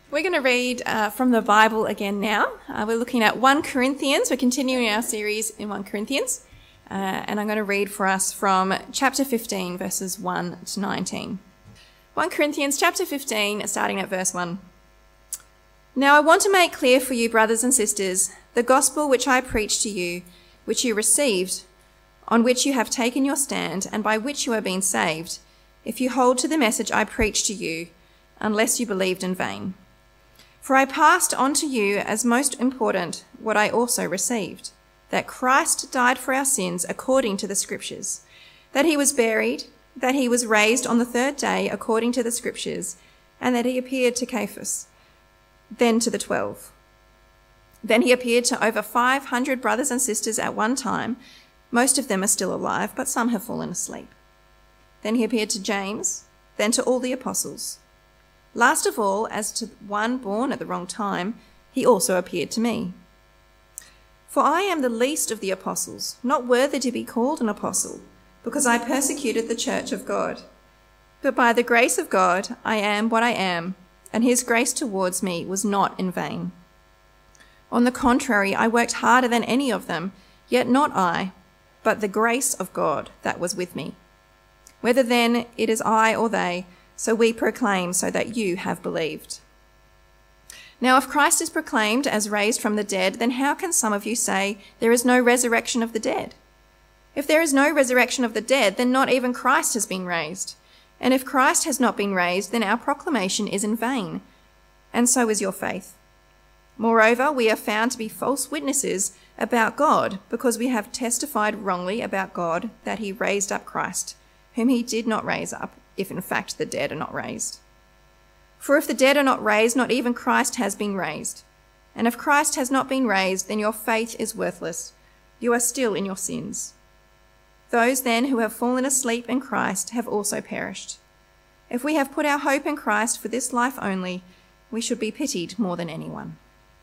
We're going to read from the Bible again now. We're looking at 1 Corinthians. We're continuing our series in 1 Corinthians. And I'm going to read for us from chapter 15, verses 1 to 19. 1 Corinthians chapter 15, starting at verse 1. Now I want to make clear for you, brothers and sisters, the gospel which I preached to you, which you received, on which you have taken your stand, and by which you are being saved, if you hold to the message I preached to you, unless you believed in vain. For I passed on to you as most important what I also received, that Christ died for our sins according to the Scriptures, that he was buried, that he was raised on the third day according to the Scriptures, and that he appeared to Cephas, then to the 12. Then he appeared to over 500 brothers and sisters at one time. Most of them are still alive, but some have fallen asleep. Then he appeared to James, then to all the apostles. Last of all, as to one born at the wrong time, he also appeared to me. For I am the least of the apostles, not worthy to be called an apostle, because I persecuted the church of God. But by the grace of God, I am what I am, and his grace towards me was not in vain. On the contrary, I worked harder than any of them, yet not I, but the grace of God that was with me. Whether then it is I or they, so we proclaim, so that you have believed. Now, if Christ is proclaimed as raised from the dead, then how can some of you say there is no resurrection of the dead? If there is no resurrection of the dead, then not even Christ has been raised. And if Christ has not been raised, then our proclamation is in vain, and so is your faith. Moreover, we are found to be false witnesses about God, because we have testified wrongly about God that he raised up Christ, whom he did not raise up, if in fact the dead are not raised. For if the dead are not raised, not even Christ has been raised. And if Christ has not been raised, then your faith is worthless. You are still in your sins. Those then who have fallen asleep in Christ have also perished. If we have put our hope in Christ for this life only, we should be pitied more than anyone.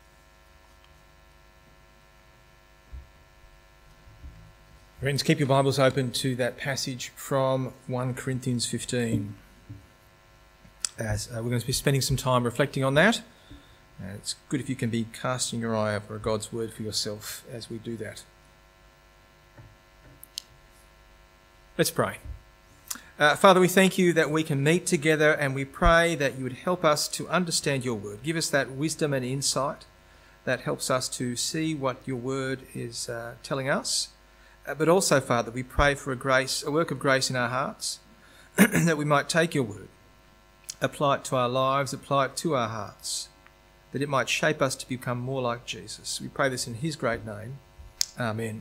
Friends, keep your Bibles open to that passage from 1 Corinthians 15. As we're going to be spending some time reflecting on that. It's good if you can be casting your eye over God's word for yourself as we do that. Let's pray. Father, we thank you that we can meet together, and we pray that you would help us to understand your word. Give us that wisdom and insight that helps us to see what your word is telling us. But also, Father, we pray for a work of grace in our hearts, that we might take your word, apply it to our lives, apply it to our hearts, that it might shape us to become more like Jesus. We pray this in his great name. Amen.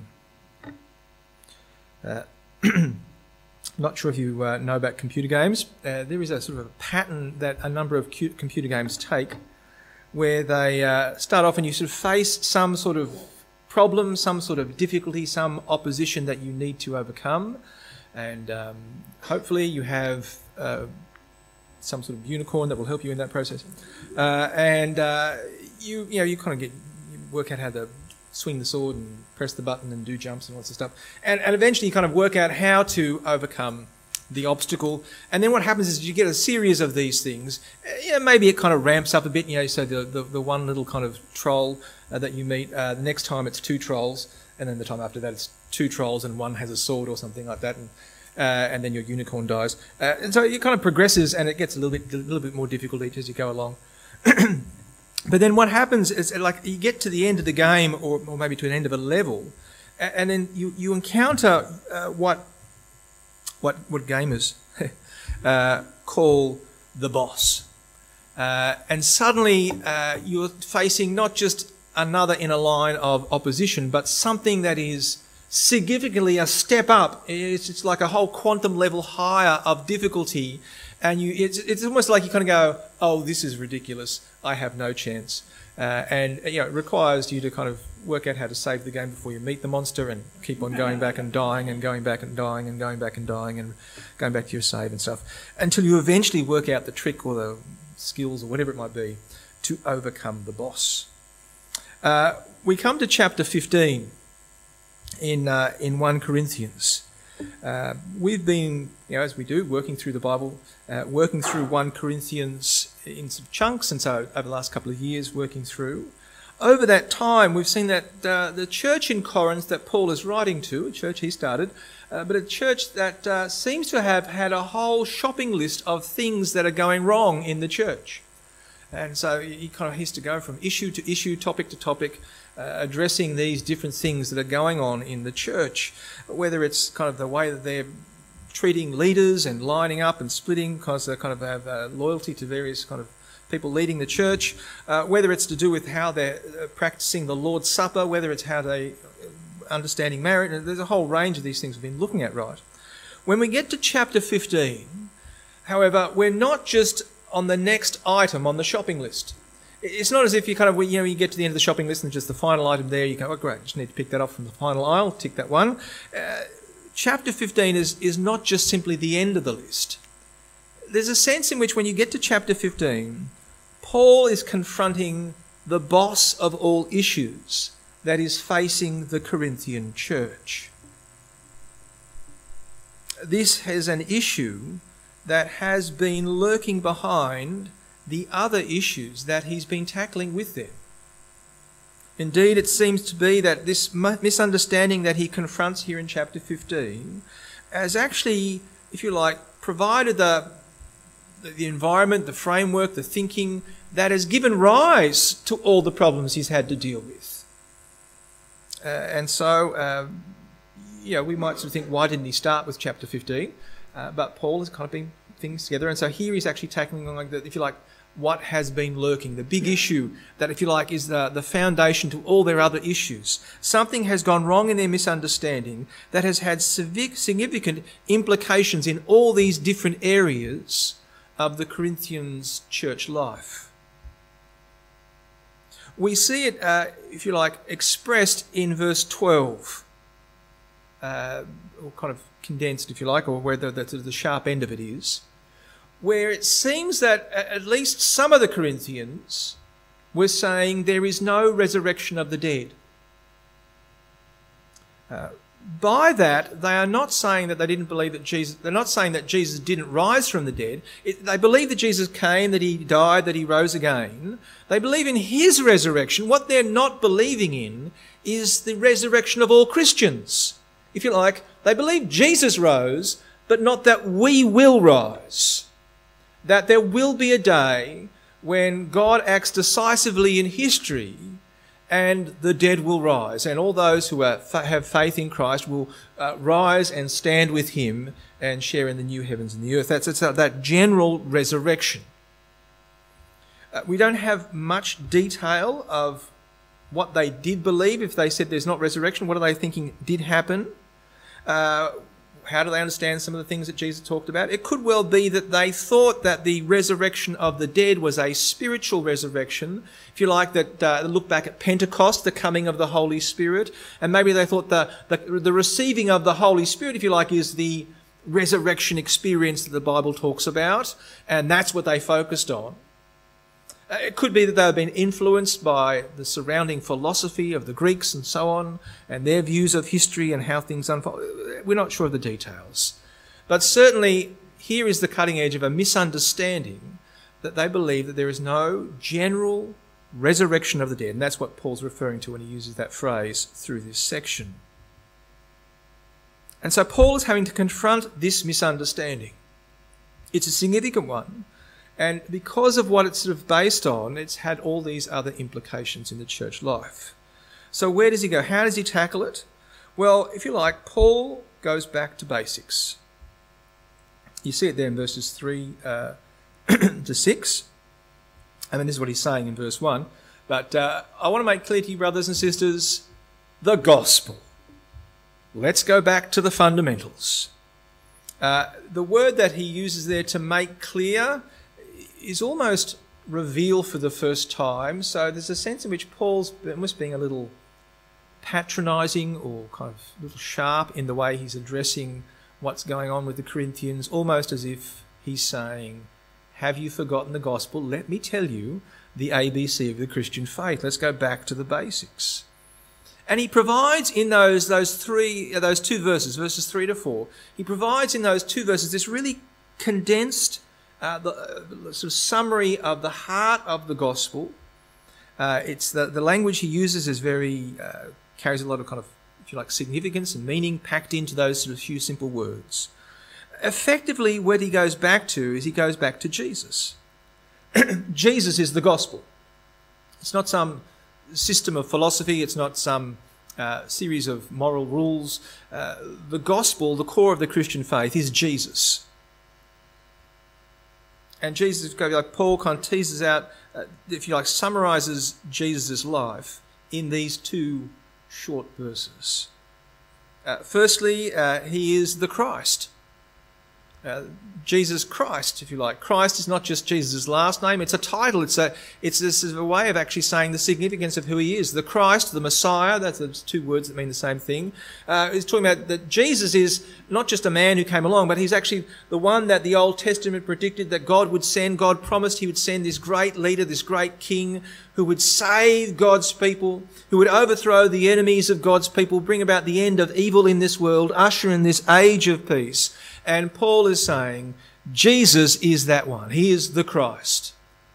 Not sure if you know about computer games. There is a sort of a pattern that a number of computer games take, where they start off and you sort of face some sort of problem, some sort of difficulty, some opposition that you need to overcome, and hopefully you have some sort of unicorn that will help you in that process, and you kind of work out how to swing the sword and press the button and do jumps and lots of stuff, and eventually you kind of work out how to overcome the obstacle. And then what happens is you get a series of these things. Maybe it kind of ramps up a bit, so the one little kind of troll that you meet, the next time it's 2 trolls, and then the time after that it's 2 trolls and one has a sword or something like that, and then your unicorn dies. And so it kind of progresses, and it gets a little bit more difficult each as you go along. But then what happens is, like, you get to the end of the game, or maybe to an end of a level, and then you encounter what gamers call the boss. And suddenly you're facing not just another in a line of opposition, but something that is significantly a step up. It's like a whole quantum level higher of difficulty. And it's almost like you kind of go, oh, this is ridiculous. I have no chance. And it requires you to kind of work out how to save the game before you meet the monster, and keep on going back and dying and going back and dying and going back and dying and going back to your save and stuff, until you eventually work out the trick or the skills or whatever it might be to overcome the boss. We come to chapter 15 in 1 Corinthians. We've been, as we do, working through the Bible, working through 1 Corinthians in some chunks, and so over the last couple of years working through. Over that time, we've seen that the church in Corinth that Paul is writing to, a church he started, but a church that seems to have had a whole shopping list of things that are going wrong in the church. And so he kind of has to go from issue to issue, topic to topic, addressing these different things that are going on in the church, whether it's kind of the way that they're treating leaders and lining up and splitting because they kind of have loyalty to various kind of people leading the church, whether it's to do with how they're practicing the Lord's Supper, whether it's how they understanding marriage. There's a whole range of these things we've been looking at, right? When we get to chapter 15, however, we're not just on the next item on the shopping list. It's not as if you kind of, you get to the end of the shopping list and just the final item there, you go, oh great, just need to pick that up from the final aisle, tick that one. Chapter 15 is not just simply the end of the list. There's a sense in which when you get to chapter 15, Paul is confronting the boss of all issues that is facing the Corinthian church. This is an issue that has been lurking behind the other issues that he's been tackling with them. Indeed, it seems to be that this misunderstanding that he confronts here in chapter 15 has actually, if you like, provided the environment, the framework, the thinking that has given rise to all the problems he's had to deal with. And so, we might sort of think, why didn't he start with chapter 15? But Paul has kind of been things together. And so here he's actually tackling, like if you like, what has been lurking, the big issue that, if you like, is the foundation to all their other issues. Something has gone wrong in their misunderstanding that has had significant implications in all these different areas of the Corinthians church life. We see it, if you like, expressed in verse 12, or kind of condensed, if you like, or where the sharp end of it is, where it seems that at least some of the Corinthians were saying there is no resurrection of the dead. By that, they are not saying that they didn't believe that Jesus, they're not saying that Jesus didn't rise from the dead. They believe that Jesus came, that he died, that he rose again. They believe in his resurrection. What they're not believing in is the resurrection of all Christians. If you like, they believe Jesus rose, but not that we will rise. That there will be a day when God acts decisively in history and the dead will rise, and all those who have faith in Christ will rise and stand with him and share in the new heavens and the earth. That's that general resurrection. We don't have much detail of what they did believe. If they said there's not resurrection, what are they thinking did happen? How do they understand some of the things that Jesus talked about? It could well be that they thought that the resurrection of the dead was a spiritual resurrection. If you like, that look back at Pentecost, the coming of the Holy Spirit, and maybe they thought the receiving of the Holy Spirit, if you like, is the resurrection experience that the Bible talks about, and that's what they focused on. It could be that they have been influenced by the surrounding philosophy of the Greeks and so on, and their views of history and how things unfold. We're not sure of the details. But certainly, here is the cutting edge of a misunderstanding that they believe that there is no general resurrection of the dead. And that's what Paul's referring to when he uses that phrase through this section. And so Paul is having to confront this misunderstanding. It's a significant one. And because of what it's sort of based on, it's had all these other implications in the church life. So where does he go? How does he tackle it? Well, if you like, Paul goes back to basics. You see it there in verses 3 to 6. And then this is what he's saying in verse 1. But I want to make clear to you, brothers and sisters, the gospel. Let's go back to the fundamentals. The word that he uses there, to make clear, is almost reveal for the first time. So there's a sense in which Paul's almost being a little patronising or kind of a little sharp in the way he's addressing what's going on with the Corinthians, almost as if he's saying, have you forgotten the gospel? Let me tell you the ABC of the Christian faith. Let's go back to the basics. And he provides in those two verses, verses 3 to 4, he provides in those two verses this really condensed the sort of summary of the heart of the gospel. It's the language he uses is very carries a lot of kind of, if you like, significance and meaning packed into those sort of few simple words. Effectively, what he goes back to is he goes back to Jesus. Jesus is the gospel. It's not some system of philosophy. It's not some series of moral rules. The gospel, the core of the Christian faith, is Jesus. And Jesus, like Paul kind of teases out, if you like, summarizes Jesus' life in these two short verses. Firstly, he is the Christ. Jesus Christ, if you like. Christ is not just Jesus' last name, it's a title. It's this is a way of actually saying the significance of who he is. The Christ, the Messiah, that's the two words that mean the same thing. He's talking about that Jesus is not just a man who came along, but he's actually the one that the Old Testament predicted that God would send. God promised he would send this great leader, this great king, who would save God's people, who would overthrow the enemies of God's people, bring about the end of evil in this world, usher in this age of peace. And Paul is saying, Jesus is that one. He is the Christ.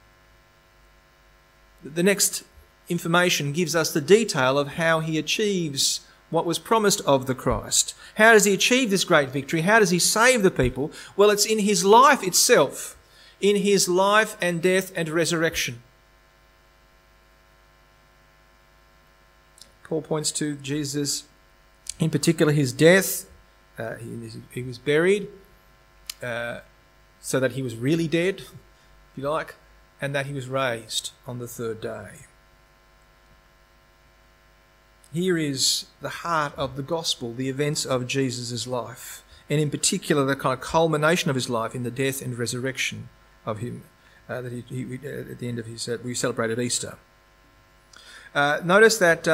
The next information gives us the detail of how he achieves what was promised of the Christ. How does he achieve this great victory? How does he save the people? Well, it's in his life itself, in his life and death and resurrection. Paul points to Jesus, in particular his death. He was buried so that he was really dead, if you like, and that he was raised on the third day. Here is the heart of the gospel, the events of Jesus' life, and in particular the kind of culmination of his life in the death and resurrection of him that he at the end of his we celebrated Easter. Notice that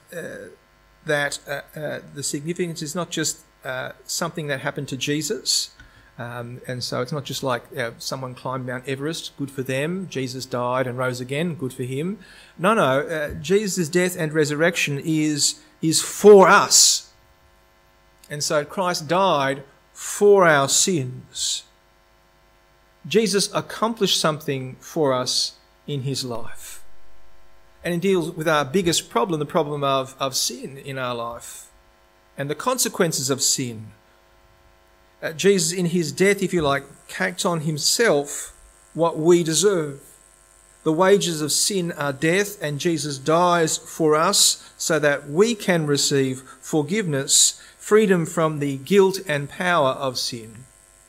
the significance is not just something that happened to Jesus. And so it's not just like someone climbed Mount Everest, good for them. Jesus died and rose again, good for him. No. Jesus' death and resurrection is for us. And so Christ died for our sins. Jesus accomplished something for us in his life. And it deals with our biggest problem, the problem of sin in our life and the consequences of sin. Jesus, in his death, if you like, takes on himself what we deserve. The wages of sin are death, and Jesus dies for us so that we can receive forgiveness, freedom from the guilt and power of sin.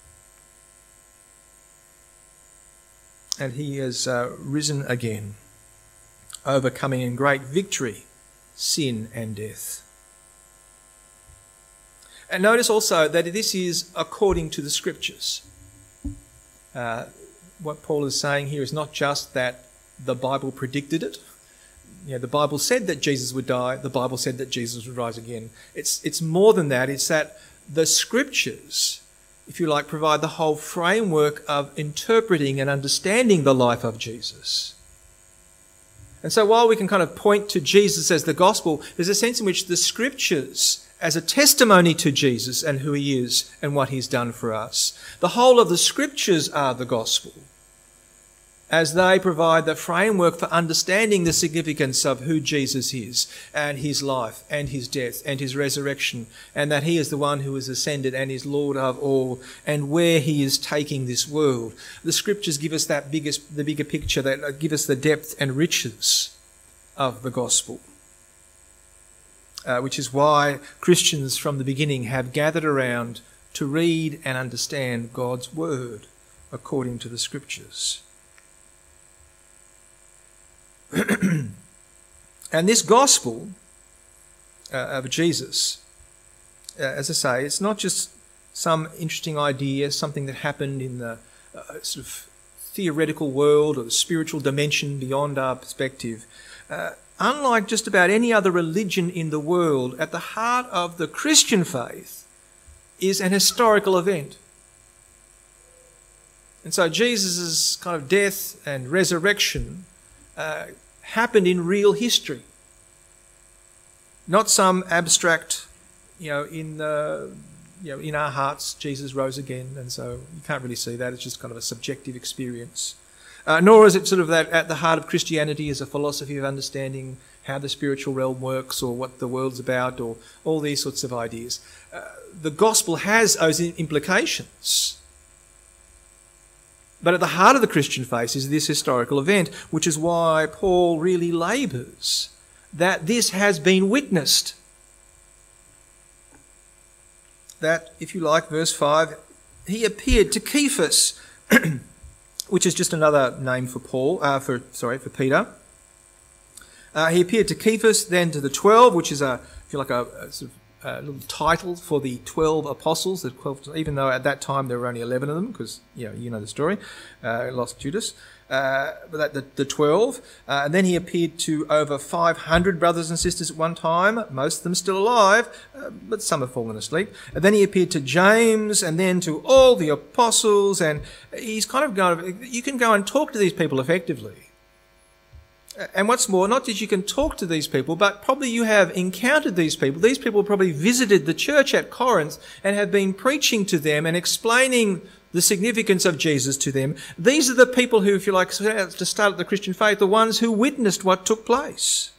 And he has risen again, overcoming in great victory sin and death. And notice also that this is according to the Scriptures. What Paul is saying here is not just that the Bible predicted it. The Bible said that Jesus would die. The Bible said that Jesus would rise again. It's more than that. It's that the Scriptures, if you like, provide the whole framework of interpreting and understanding the life of Jesus. And so while we can kind of point to Jesus as the gospel, there's a sense in which the Scriptures, as a testimony to Jesus and who he is and what he's done for us. The whole of the Scriptures are the gospel, as they provide the framework for understanding the significance of who Jesus is and his life and his death and his resurrection, and that he is the one who has ascended and is Lord of all, and where he is taking this world. The Scriptures give us the bigger picture, that give us the depth and riches of the gospel. Which is why Christians from the beginning have gathered around to read and understand God's word according to the Scriptures. And this gospel of Jesus, as I say, it's not just some interesting idea, something that happened in the sort of theoretical world or the spiritual dimension beyond our perspective. Unlike just about any other religion in the world, at the heart of the Christian faith is an historical event. And so Jesus' kind of death and resurrection happened in real history. Not some abstract, in the in our hearts, Jesus rose again, and so you can't really see that. It's just kind of a subjective experience. Nor is it sort of that at the heart of Christianity is a philosophy of understanding how the spiritual realm works or what the world's about or all these sorts of ideas. The gospel has those implications. But at the heart of the Christian faith is this historical event, which is why Paul really labours that this has been witnessed. That, if you like, verse 5, he appeared to Cephas, which is just another name for for Peter. He appeared to Cephas, then to the 12, which is a sort of a little title for the 12 apostles. The 12, even though at that time there were only 11 of them, because you know the story, lost Judas. But the 12, and then he appeared to over 500 brothers and sisters at one time, most of them still alive, but some have fallen asleep. And then he appeared to James, and then to all the apostles, and he's kind of you can go and talk to these people effectively. And what's more, not just you can talk to these people, but probably you have encountered these people. These people probably visited the church at Corinth and have been preaching to them and explaining the significance of Jesus to them. These are the people who, if you like, to start the Christian faith, the ones who witnessed what took place.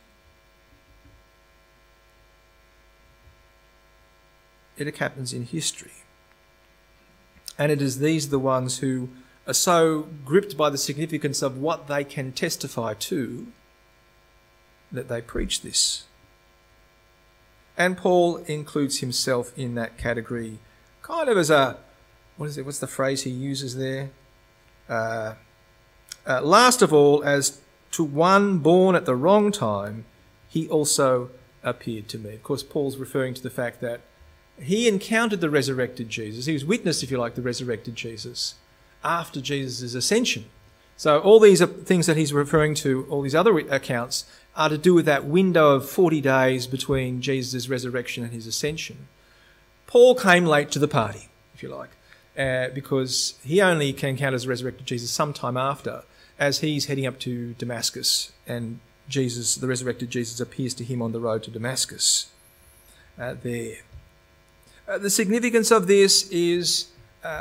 It happens in history. And it is these the ones who are so gripped by the significance of what they can testify to that they preach this. And Paul includes himself in that category, kind of as a, what's the phrase he uses there? Last of all, as to one born at the wrong time, he also appeared to me. Of course, Paul's referring to the fact that he encountered the resurrected Jesus. He was witness, if you like, the resurrected Jesus after Jesus' ascension. So all these things that he's referring to, all these other accounts, are to do with that window of 40 days between Jesus' resurrection and his ascension. Paul came late to the party, if you like, because he only encounters the resurrected Jesus sometime after, as he's heading up to Damascus, and Jesus, the resurrected Jesus, appears to him on the road to Damascus there. The significance of this is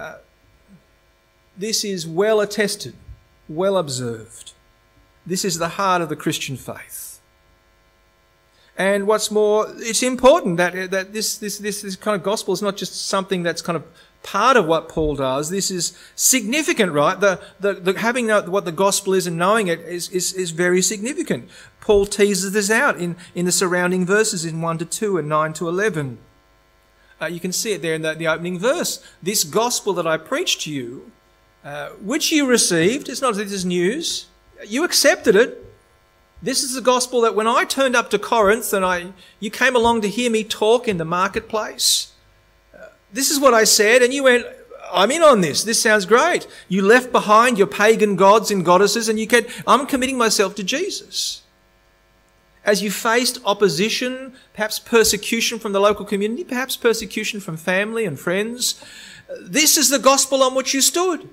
well attested, well observed. This is the heart of the Christian faith. And what's more, it's important that this kind of gospel is not just something that's kind of part of what Paul does. This is significant, right? The having what the gospel is and knowing it is very significant. Paul teases this out in the surrounding verses in 1-2 and 9-11. You can see it there in the opening verse. This gospel that I preached to you, which you received, it's not that this is news, you accepted it. This is the gospel that when I turned up to Corinth and you came along to hear me talk in the marketplace, this is what I said, and you went, I'm in on this. This sounds great. You left behind your pagan gods and goddesses, and you said, I'm committing myself to Jesus. As you faced opposition, perhaps persecution from the local community, perhaps persecution from family and friends, this is the gospel on which you stood.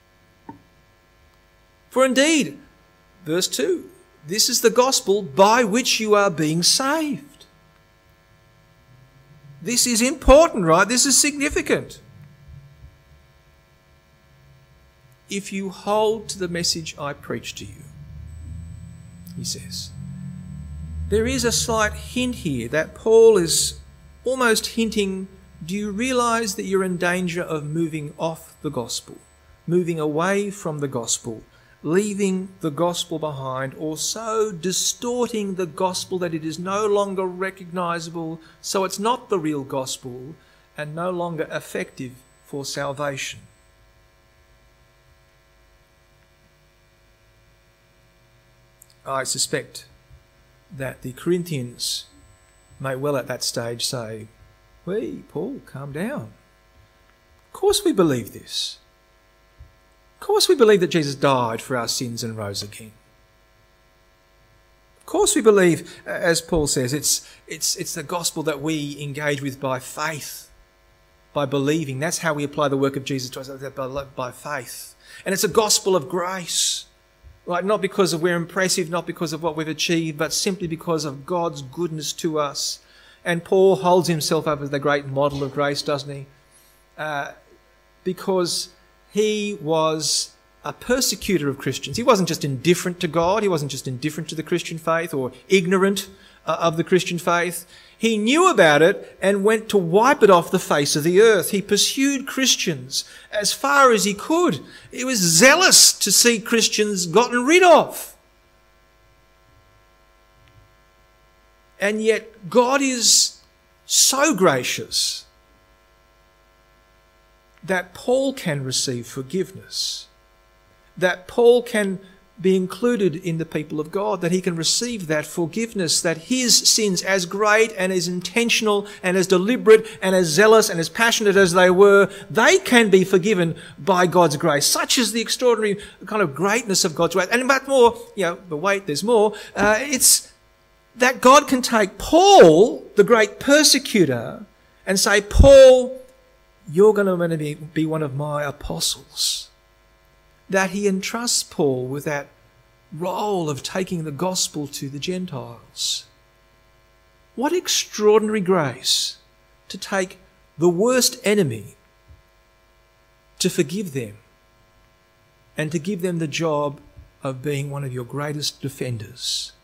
For indeed, verse 2, this is the gospel by which you are being saved. This is important, right? This is significant. If you hold to the message I preach to you, he says. There is a slight hint here that Paul is almost hinting, do you realise that you're in danger of moving off the gospel, moving away from the gospel, leaving the gospel behind, or so distorting the gospel that it is no longer recognisable, so it's not the real gospel and no longer effective for salvation? I suspect that the Corinthians may well at that stage say, "Hey, Paul, calm down. Of course we believe this. Of course we believe that Jesus died for our sins and rose again. Of course we believe, as Paul says, it's the gospel that we engage with by faith, by believing. That's how we apply the work of Jesus to us, by faith. And it's a gospel of grace. Right, not because we're impressive, not because of what we've achieved, but simply because of God's goodness to us And Paul holds himself up as the great model of grace, doesn't he? Because he was a persecutor of Christians. He wasn't just indifferent to God. He wasn't just indifferent to the Christian faith or ignorant of the Christian faith. He knew about it and went to wipe it off the face of the earth. He pursued Christians as far as he could. He was zealous to see Christians gotten rid of. And yet God is so gracious that Paul can receive forgiveness, that Paul can be included in the people of God, that he can receive that forgiveness, that his sins, as great and as intentional and as deliberate and as zealous and as passionate as they were, they can be forgiven by God's grace. Such is the extraordinary kind of greatness of God's grace. And but more, but wait, there's more. It's that God can take Paul, the great persecutor, and say, Paul, you're going to be one of my apostles. That he entrusts Paul with that role of taking the gospel to the Gentiles. What extraordinary grace to take the worst enemy, to forgive them, and to give them the job of being one of your greatest defenders.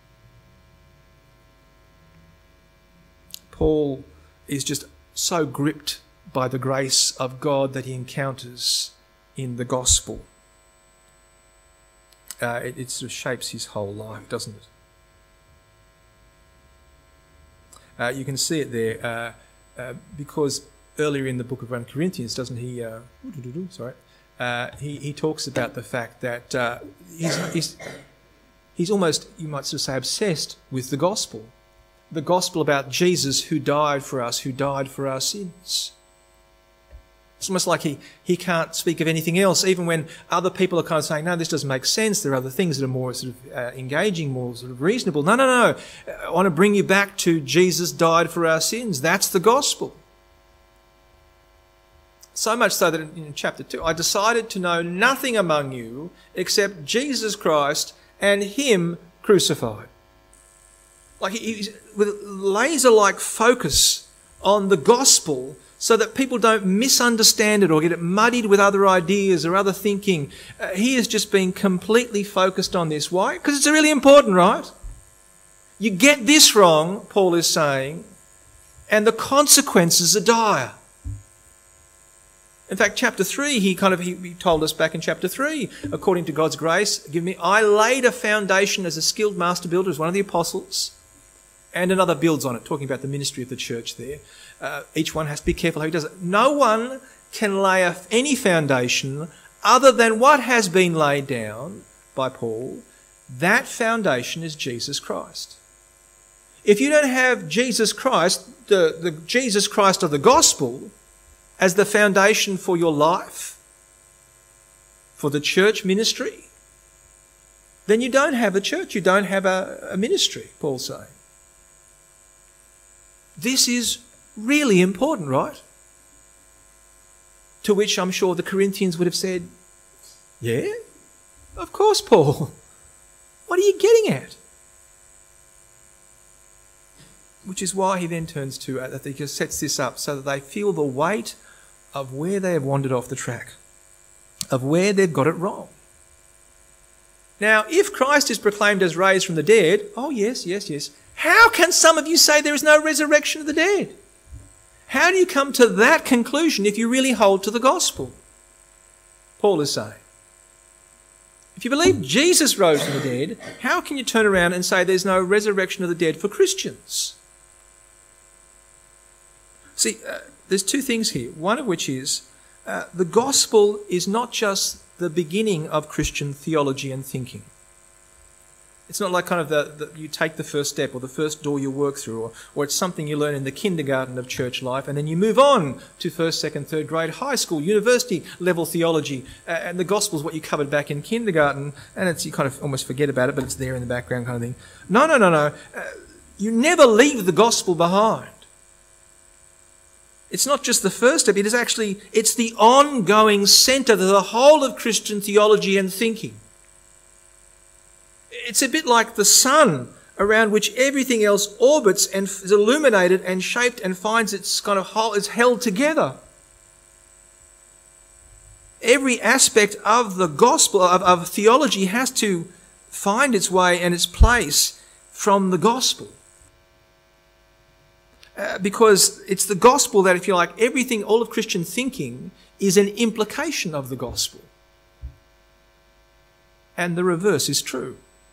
Paul is just so gripped by the grace of God that he encounters in the gospel. It sort of shapes his whole life, doesn't it? You can see it there because earlier in the book of 1 Corinthians, doesn't he? He talks about the fact that he's almost, you might sort of say, obsessed with the gospel about Jesus who died for us, who died for our sins. It's almost like he can't speak of anything else, even when other people are kind of saying, no, this doesn't make sense. There are other things that are more sort of engaging, more sort of reasonable. No. I want to bring you back to Jesus died for our sins. That's the gospel. So much so that in chapter 2, I decided to know nothing among you except Jesus Christ and him crucified. Like he's with laser-like focus on the gospel, so that people don't misunderstand it or get it muddied with other ideas or other thinking. He has just been completely focused on this. Why? Because it's really important, right? You get this wrong, Paul is saying, and the consequences are dire. In fact, chapter 3, he told us back in chapter 3, according to God's grace, I laid a foundation as a skilled master builder, as one of the apostles, and another builds on it, talking about the ministry of the church there. Each one has to be careful how he does it. No one can lay any foundation other than what has been laid down by Paul. That foundation is Jesus Christ. If you don't have Jesus Christ, the Jesus Christ of the gospel, as the foundation for your life, for the church ministry, then you don't have a church, you don't have a ministry, Paul's saying. This is really important, right? To which I'm sure the Corinthians would have said, yeah, of course, Paul. What are you getting at? Which is why he then turns to, that he just sets this up so that they feel the weight of where they have wandered off the track, of where they've got it wrong. Now, if Christ is proclaimed as raised from the dead, oh yes, how can some of you say there is no resurrection of the dead? How do you come to that conclusion if you really hold to the gospel? Paul is saying. If you believe Jesus rose from the dead, how can you turn around and say there's no resurrection of the dead for Christians? See, there's two things here. One of which is the gospel is not just the beginning of Christian theology and thinking. It's not like kind of you take the first step or the first door you work through, or it's something you learn in the kindergarten of church life, and then you move on to first, second, third grade, high school, university level theology, and the gospel is what you covered back in kindergarten, and you kind of almost forget about it, but it's there in the background kind of thing. No. You never leave the gospel behind. It's not just the first step, it's the ongoing centre of the whole of Christian theology and thinking. It's a bit like the sun around which everything else orbits and is illuminated and shaped and finds its kind of whole, is held together. Every aspect of the gospel, of theology, has to find its way and its place from the gospel. Because it's the gospel that, if you like, everything, all of Christian thinking is an implication of the gospel. And the reverse is true.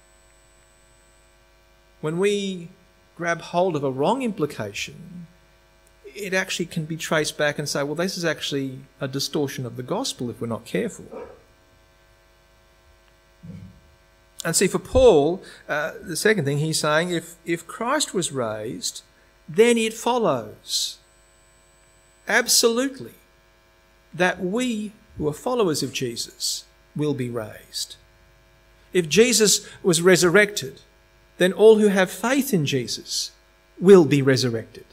When we grab hold of a wrong implication, it actually can be traced back and say, well, this is actually a distortion of the gospel if we're not careful. And see, for Paul, the second thing he's saying, if Christ was raised, then it follows absolutely that we who are followers of Jesus will be raised. If Jesus was resurrected, then all who have faith in Jesus will be resurrected.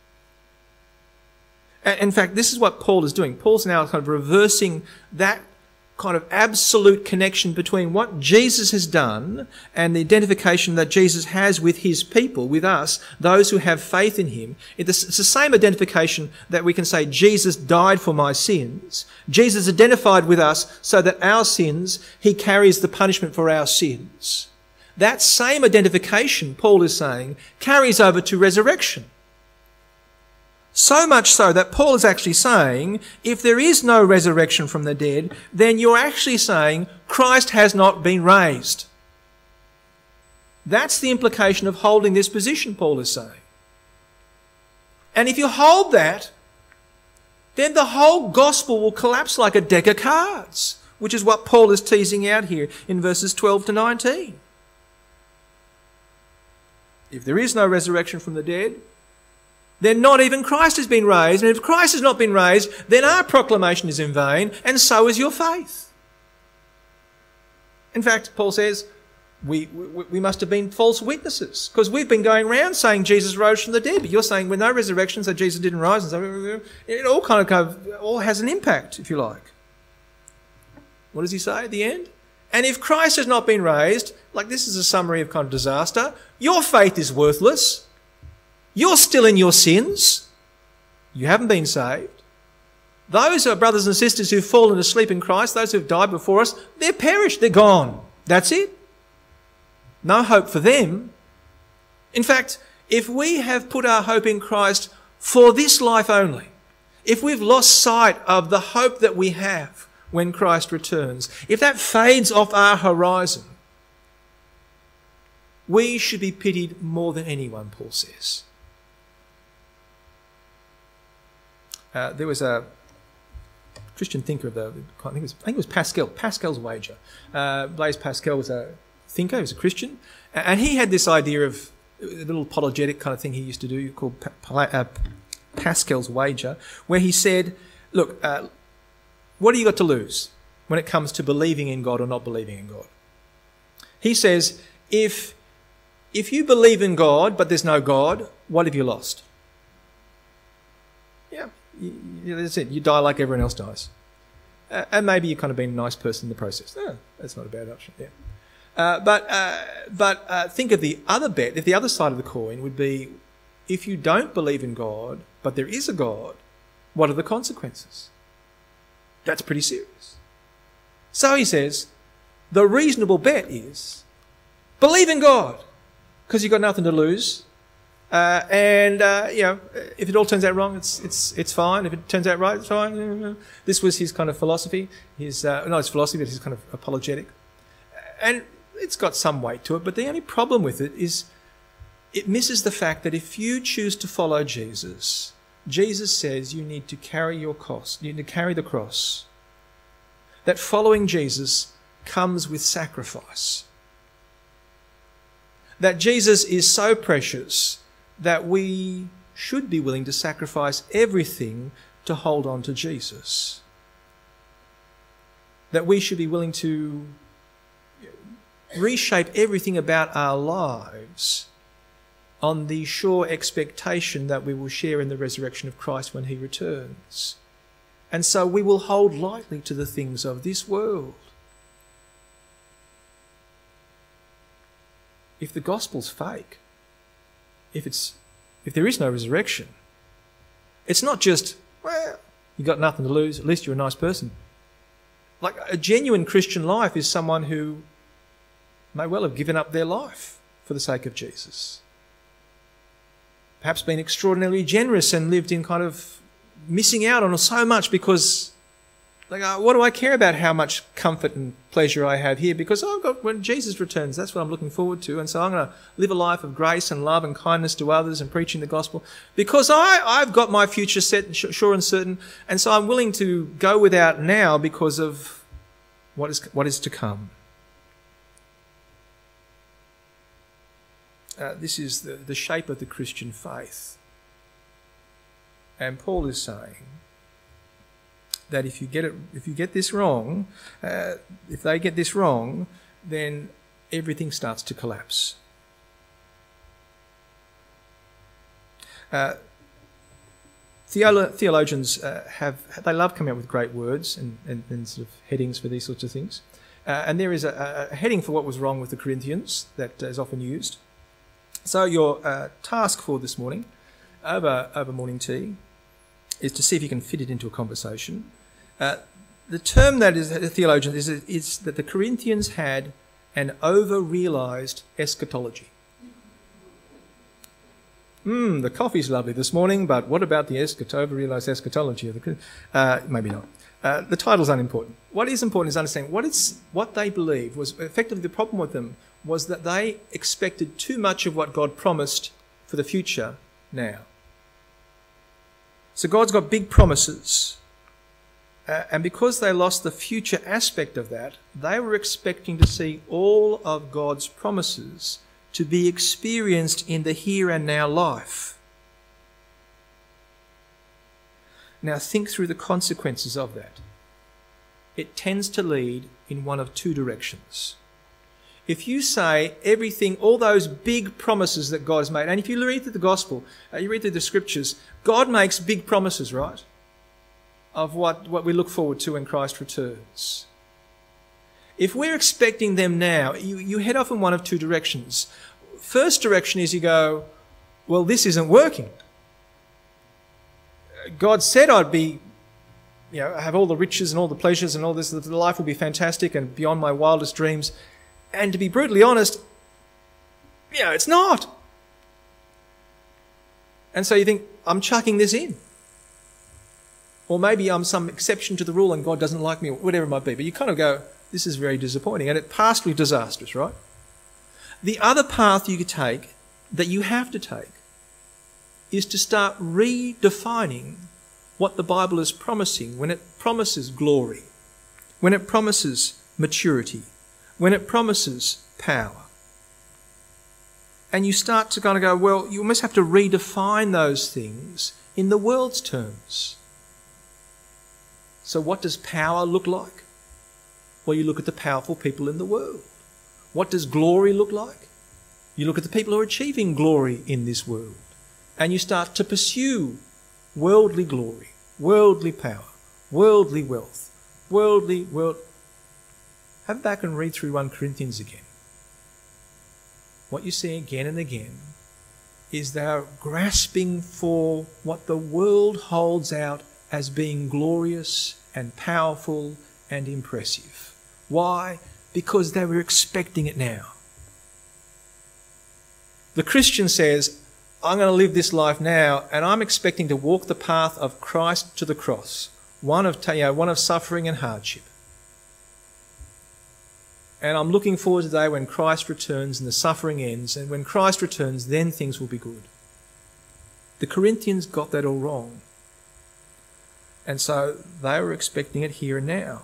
In fact, this is what Paul is doing. Paul's now kind of reversing that kind of absolute connection between what Jesus has done and the identification that Jesus has with his people, with us, those who have faith in him. It's the same identification that we can say, Jesus died for my sins. Jesus identified with us so that our sins, he carries the punishment for our sins. That same identification, Paul is saying, carries over to resurrection. So much so that Paul is actually saying, if there is no resurrection from the dead, then you're actually saying Christ has not been raised. That's the implication of holding this position, Paul is saying. And if you hold that, then the whole gospel will collapse like a deck of cards, which is what Paul is teasing out here in verses 12 to 19. If there is no resurrection from the dead, then not even Christ has been raised. And if Christ has not been raised, then our proclamation is in vain, and so is your faith. In fact, Paul says, we must have been false witnesses, because we've been going around saying Jesus rose from the dead, but you're saying with no resurrection, so Jesus didn't rise, and so it all has an impact, if you like. What does he say at the end? And if Christ has not been raised, like this is a summary of kind of disaster, your faith is worthless. You're still in your sins. You haven't been saved. Those are brothers and sisters who've fallen asleep in Christ, those who've died before us, they're perished, they're gone. That's it. No hope for them. In fact, if we have put our hope in Christ for this life only, if we've lost sight of the hope that we have when Christ returns, if that fades off our horizon, we should be pitied more than anyone, Paul says. There was a Christian thinker I think it was Pascal, Pascal's wager. Blaise Pascal was a thinker, he was a Christian, and he had this idea of a little apologetic kind of thing he used to do called Pascal's wager, where he said, look, what do you got to lose when it comes to believing in God or not believing in God? He says, if you believe in God but there's no God, what have you lost? Yeah. That's it. You die like everyone else dies. And maybe you've kind of been a nice person in the process. No, that's not a bad option. Yeah. But think of the other bet. If the other side of the coin would be, if you don't believe in God, but there is a God, what are the consequences? That's pretty serious. So he says, the reasonable bet is, believe in God, because you've got nothing to lose. If it all turns out wrong, it's fine. If it turns out right, it's fine. This was his kind of philosophy. Not his philosophy, but his kind of apologetic. And it's got some weight to it, but the only problem with it is it misses the fact that if you choose to follow Jesus, Jesus says you need to carry your cross. You need to carry the cross. That following Jesus comes with sacrifice. That Jesus is so precious that we should be willing to sacrifice everything to hold on to Jesus. That we should be willing to reshape everything about our lives on the sure expectation that we will share in the resurrection of Christ when he returns. And so we will hold lightly to the things of this world. if the gospel's fake, if there is no resurrection, it's not just, well, you got nothing to lose, at least you're a nice person. Like, a genuine Christian life is someone who may well have given up their life for the sake of Jesus. Perhaps been extraordinarily generous and lived in kind of missing out on so much because, like, what do I care about how much comfort and pleasure I have here? Because I've got, when Jesus returns, that's what I'm looking forward to. And so I'm going to live a life of grace and love and kindness to others and preaching the gospel because I've got my future set, sure and certain. And so I'm willing to go without now because of what is to come. This is the shape of the Christian faith. And Paul is saying that if they get this wrong, then everything starts to collapse. Theologians they love coming up with great words and sort of headings for these sorts of things. And there is a heading for what was wrong with the Corinthians that is often used. So your task for this morning, over morning tea, is to see if you can fit it into a conversation. The term that is the theologians is that the Corinthians had an over-realised eschatology. The coffee's lovely this morning, but what about the over-realised eschatology of the maybe not. The title's unimportant. What is important is understanding what they believed was effectively the problem with them was that they expected too much of what God promised for the future now. So God's got big promises. And because they lost the future aspect of that, they were expecting to see all of God's promises to be experienced in the here and now life. Now think through the consequences of that. It tends to lead in one of two directions. If you say everything, all those big promises that God has made, and if you read through the gospel, you read through the scriptures, God makes big promises, right? Of what we look forward to when Christ returns. If we're expecting them now, you head off in one of two directions. First direction is you go, well, this isn't working. God said I'd be, have all the riches and all the pleasures and all this, the life will be fantastic and beyond my wildest dreams. And to be brutally honest, it's not. And so you think, I'm chucking this in. Or maybe I'm some exception to the rule and God doesn't like me, or whatever it might be. But you kind of go, this is very disappointing. And it's pastly disastrous, right? The other path you could take, that you have to take, is to start redefining what the Bible is promising when it promises glory, when it promises maturity, when it promises power. And you start to kind of go, well, you almost have to redefine those things in the world's terms. So what does power look like? Well, you look at the powerful people in the world. What does glory look like? You look at the people who are achieving glory in this world. And you start to pursue worldly glory, worldly power, worldly wealth, Have back and read through 1 Corinthians again. What you see again and again is they're grasping for what the world holds out as being glorious and powerful and impressive. Why? Because they were expecting it now. The Christian says, I'm going to live this life now and I'm expecting to walk the path of Christ to the cross, one of suffering and hardship. And I'm looking forward to the day when Christ returns and the suffering ends, and when Christ returns, then things will be good. The Corinthians got that all wrong. And so they were expecting it here and now.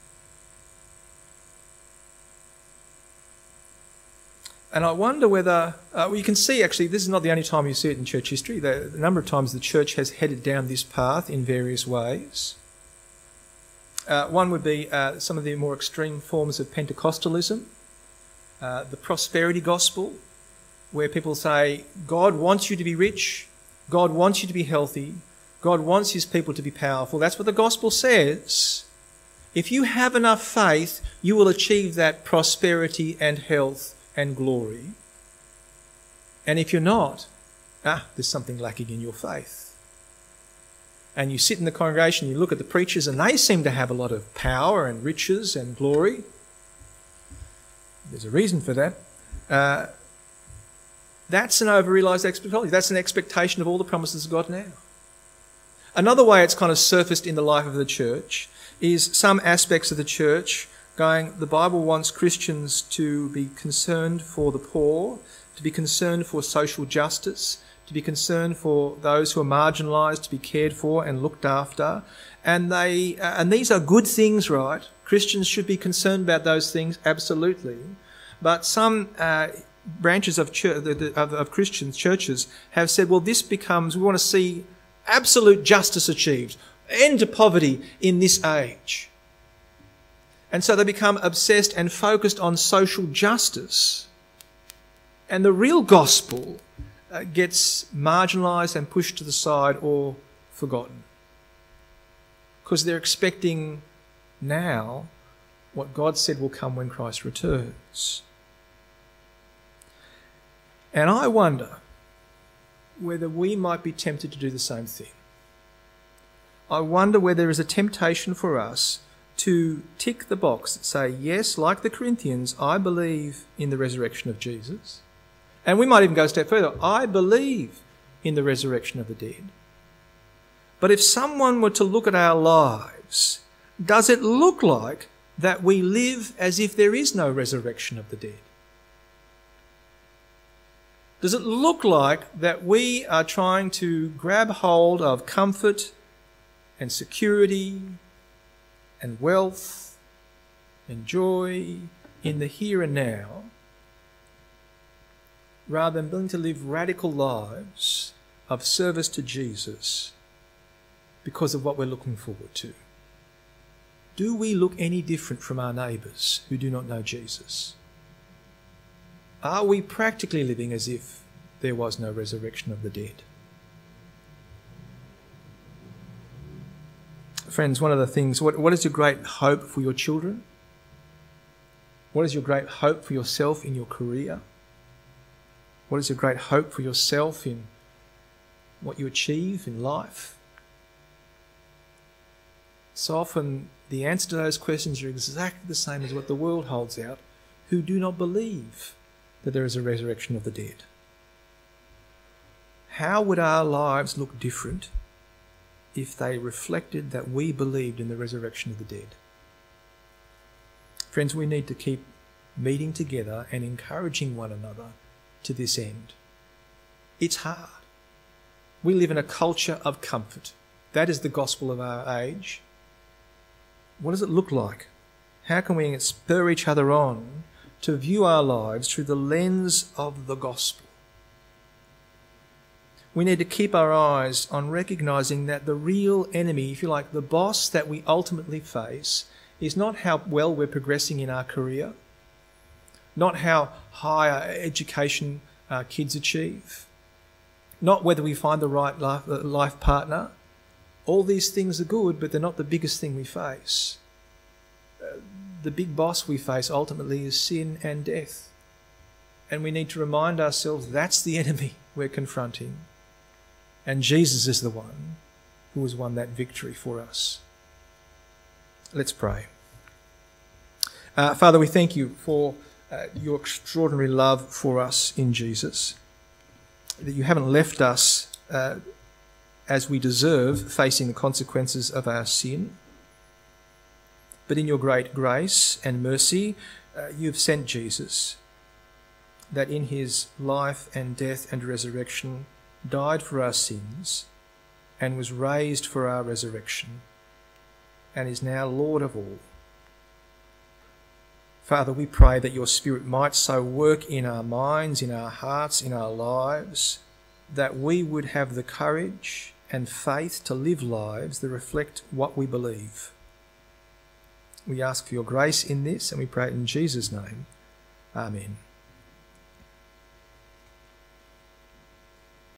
And I wonder whether, you can see actually, this is not the only time you see it in church history. The number of times the church has headed down this path in various ways. One would be some of the more extreme forms of Pentecostalism, the prosperity gospel, where people say, God wants you to be rich, God wants you to be healthy, God wants his people to be powerful. That's what the gospel says. If you have enough faith, you will achieve that prosperity and health and glory. And if you're not, there's something lacking in your faith. And you sit in the congregation, you look at the preachers, and they seem to have a lot of power and riches and glory. There's a reason for that. That's an over-realised expectation. That's an expectation of all the promises of God now. Another way it's kind of surfaced in the life of the church is some aspects of the church going, the Bible wants Christians to be concerned for the poor, to be concerned for social justice, to be concerned for those who are marginalised, to be cared for and looked after. And these are good things, right? Christians should be concerned about those things, absolutely. But some branches of Christian churches have said, well, this becomes, we want to see absolute justice achieved, end to poverty in this age. And so they become obsessed and focused on social justice. And the real gospel gets marginalised and pushed to the side or forgotten. Because they're expecting now what God said will come when Christ returns. And I wonder whether we might be tempted to do the same thing. I wonder whether there is a temptation for us to tick the box and say, yes, like the Corinthians, I believe in the resurrection of Jesus. And we might even go a step further. I believe in the resurrection of the dead. But if someone were to look at our lives, does it look like that we live as if there is no resurrection of the dead? Does it look like that we are trying to grab hold of comfort and security and wealth and joy in the here and now, rather than willing to live radical lives of service to Jesus because of what we're looking forward to? Do we look any different from our neighbours who do not know Jesus? Are we practically living as if there was no resurrection of the dead? Friends, one of the things, what is your great hope for your children? What is your great hope for yourself in your career? What is your great hope for yourself in what you achieve in life? So often the answer to those questions are exactly the same as what the world holds out, who do not believe that there is a resurrection of the dead. How would our lives look different if they reflected that we believed in the resurrection of the dead? Friends, we need to keep meeting together and encouraging one another to this end. It's hard. We live in a culture of comfort. That is the gospel of our age. What does it look like? How can we spur each other on to view our lives through the lens of the gospel? We need to keep our eyes on recognising that the real enemy, if you like, the boss that we ultimately face, is not how well we're progressing in our career, not how high our education our kids achieve, not whether we find the right life partner. All these things are good, but they're not the biggest thing we face. The big boss we face ultimately is sin and death. And we need to remind ourselves that's the enemy we're confronting. And Jesus is the one who has won that victory for us. Let's pray. Father, we thank you for your extraordinary love for us in Jesus, that you haven't left us as we deserve, facing the consequences of our sin. But in your great grace and mercy, you've sent Jesus, that in his life and death and resurrection died for our sins and was raised for our resurrection and is now Lord of all. Father, we pray that your Spirit might so work in our minds, in our hearts, in our lives, that we would have the courage and faith to live lives that reflect what we believe. We ask for your grace in this, and we pray it in Jesus' name. Amen.